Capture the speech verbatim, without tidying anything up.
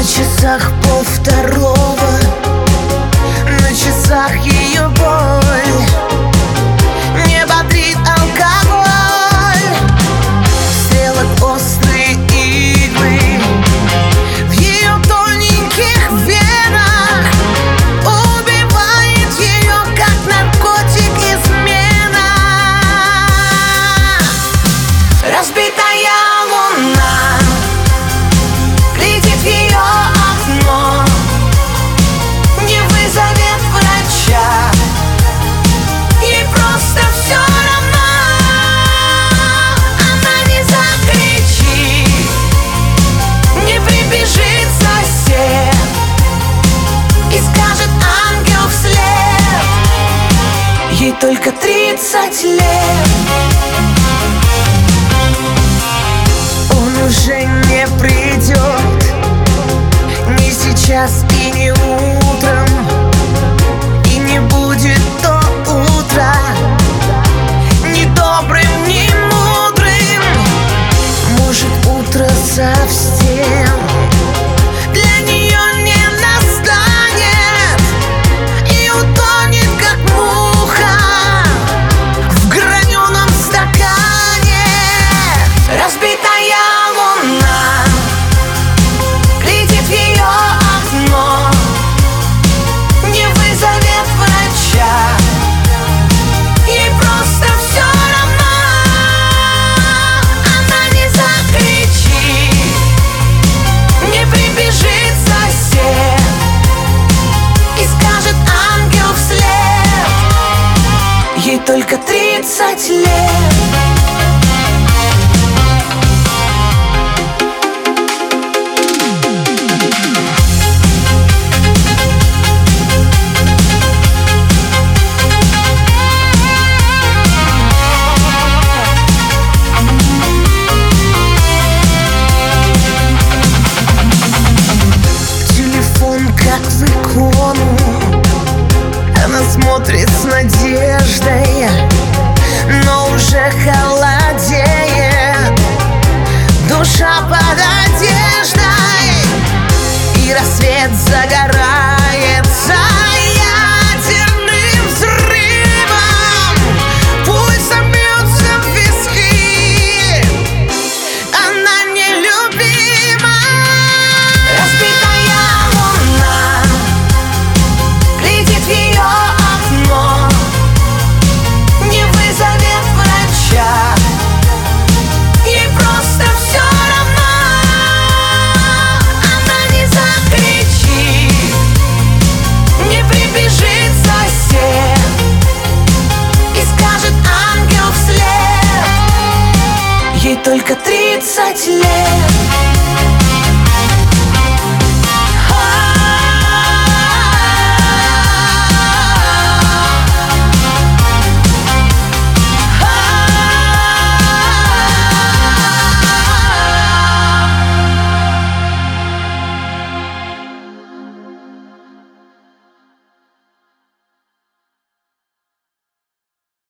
часах полвторого, на часах ее боль. Не бодрит алкоголь, стрелок острые иглы в ее тоненьких венах. Убивает ее, как наркотик, измена. Разбитая луна глядит в ее окно, не вызовет врача, ей просто все равно. Она не закричит, не прибежит сосед и скажет ангел вслед: ей только тридцать лет. Он уже не придет, ни сейчас и не утром, и не будет до утра ни добрым, ни мудрым. Может, утро совсем для нее не настанет, и утонет, как муха в граненом стакане. Разбитая луна глядит в ее окно, не вызовет врача, ей просто все равно. Она не закричит, не прибежит сосед и скажет ангел вслед: ей только тридцать лет. Как в икону она смотрит с надеждой, но уже холодеет душа под одеждой, и рассвет загорается ядерным взрывом. Пульсом бьется в виски, она нелюбима. Разбитая луна глядит в ее окно, не вызовет врача, ей просто все равно. Она не закричит, не прибежит сосед и скажет ангел вслед: ей только тридцать лет.